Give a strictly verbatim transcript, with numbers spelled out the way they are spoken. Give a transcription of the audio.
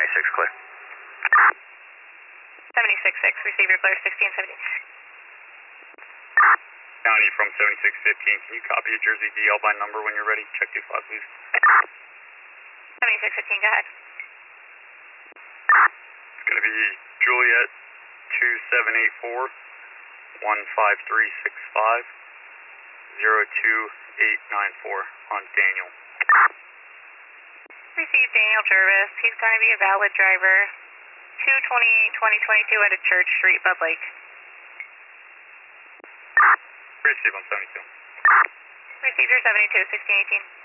seventy-six, clear. seventy-six six, receive your clear, sixteen seventy. County from seventy-six fifteen, can you copy a Jersey D L by number when you're ready? Check two five, please. seventy-six fifteen, go ahead. It's going to be Juliet two seven eight four, one five three six five, zero two eight nine four on Daniel. Receive Daniel Jervis. He's going to be a valid driver. two twenty-eight twenty twenty-two at a Church Street, Bud Lake. Receive on seventy-two. Receive your seventy-two sixteen eighteen.